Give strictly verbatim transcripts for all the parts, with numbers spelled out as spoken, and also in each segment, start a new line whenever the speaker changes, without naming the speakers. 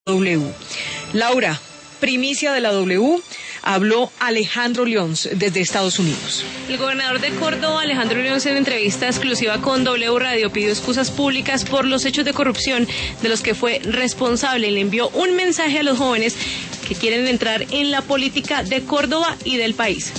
W. Laura, primicia de la W, habló Alejandro Lyons desde Estados Unidos.
El gobernador de Córdoba, Alejandro Lyons, en entrevista exclusiva con W Radio, pidió excusas públicas por los hechos de corrupción de los que fue responsable y le envió un mensaje a los jóvenes que quieren entrar en la política de Córdoba y del país.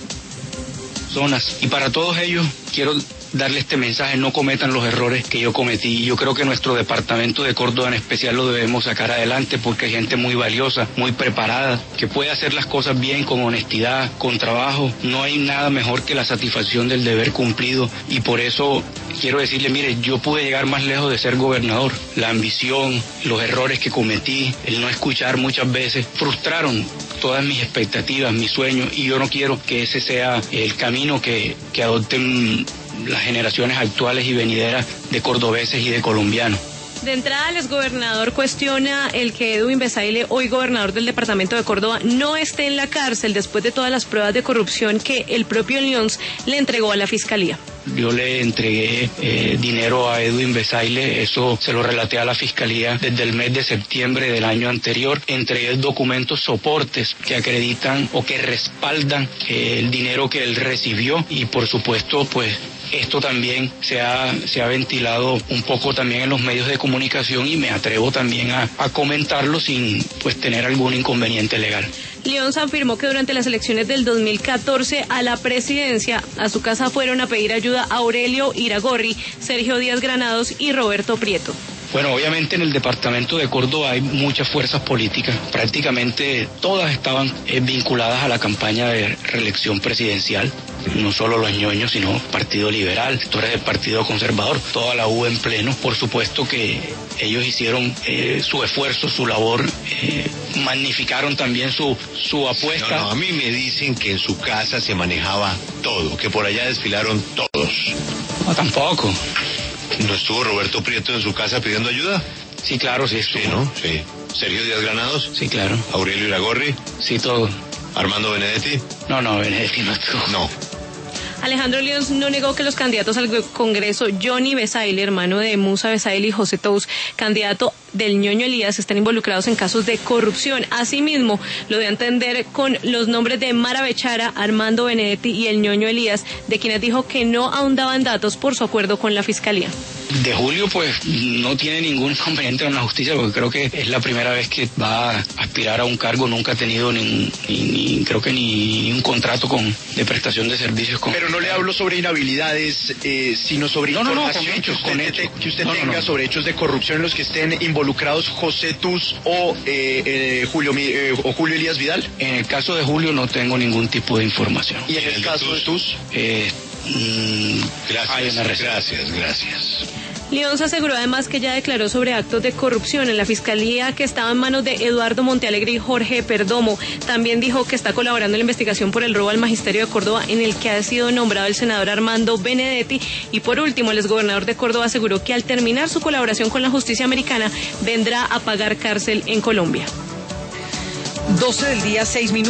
Zonas. Y para todos ellos quiero darle este mensaje: no cometan los errores que yo cometí. Yo creo que nuestro departamento de Córdoba en especial lo debemos sacar adelante, porque hay gente muy valiosa, muy preparada, que puede hacer las cosas bien, con honestidad, con trabajo. No hay nada mejor que la satisfacción del deber cumplido, y por eso quiero decirle, mire, yo pude llegar más lejos de ser gobernador. La ambición, los errores que cometí, el no escuchar muchas veces, frustraron todas mis expectativas, mis sueños, y yo no quiero que ese sea el camino que, que adopten las generaciones actuales y venideras de cordobeses y de colombianos.
De entrada, el exgobernador cuestiona el que Edwin Besaile, hoy gobernador del departamento de Córdoba, no esté en la cárcel después de todas las pruebas de corrupción que el propio Lyons le entregó a la fiscalía.
Yo le entregué eh, dinero a Edwin Besaile, eso se lo relaté a la fiscalía desde el mes de septiembre del año anterior. Entregué documentos, soportes que acreditan o que respaldan eh, el dinero que él recibió, y por supuesto, pues esto también se ha, se ha ventilado un poco también en los medios de comunicación, y me atrevo también a, a comentarlo sin pues tener algún inconveniente legal.
Lyons afirmó que durante las elecciones del dos mil catorce a la presidencia, a su casa fueron a pedir ayuda a Aurelio Iragorri, Sergio Díaz Granados y Roberto Prieto.
Bueno, obviamente en el departamento de Córdoba hay muchas fuerzas políticas, prácticamente todas estaban eh, vinculadas a la campaña de reelección presidencial, no solo los ñoños, sino Partido Liberal, sectores del Partido Conservador, toda la U en pleno. Por supuesto que ellos hicieron eh, su esfuerzo, su labor, eh, magnificaron también su, su apuesta.
No, no, a mí me dicen que en su casa se manejaba todo, que por allá desfilaron todos.
No, tampoco.
¿No estuvo Roberto Prieto en su casa pidiendo ayuda?
Sí, claro, sí estuvo.
Sí, ¿no? Sí. ¿Sergio Díaz Granados?
Sí, claro.
¿Aurelio Iragorri?
Sí, todo.
¿Armando Benedetti?
No, no, Benedetti no estuvo.
No.
Alejandro Lyons no negó que los candidatos al Congreso, Johnny Besaile, hermano de Musa Besaile, y José Tous, candidato del ñoño Elías, están involucrados en casos de corrupción. Asimismo, lo dio a entender con los nombres de Mara Bechara, Armando Benedetti y el ñoño Elías, de quienes dijo que no ahondaban datos por su acuerdo con la Fiscalía.
De Julio, pues, no tiene ningún inconveniente con la justicia, porque creo que es la primera vez que va a aspirar a un cargo. Nunca ha tenido ni, ni, ni creo que ni, ni un contrato con de prestación de servicios con...
Pero no le hablo sobre inhabilidades, eh, sino sobre
no, no, no,
información
con hechos,
que usted,
con hechos.
que usted
no,
tenga
no, no.
sobre hechos de corrupción en los que estén involucrados José Tous o, eh, eh, Julio, eh, o Julio Elías Vidal.
En el caso de Julio no tengo ningún tipo de información.
¿Y en el, el caso de Tous?
Eh, mmm,
gracias, gracias, gracias.
Lyons aseguró además que ya declaró sobre actos de corrupción en la Fiscalía que estaba en manos de Eduardo Montealegre y Jorge Perdomo. También dijo que está colaborando en la investigación por el robo al Magisterio de Córdoba, en el que ha sido nombrado el senador Armando Benedetti. Y por último, el exgobernador de Córdoba aseguró que al terminar su colaboración con la justicia americana vendrá a pagar cárcel en Colombia.
doce del día, seis minutos.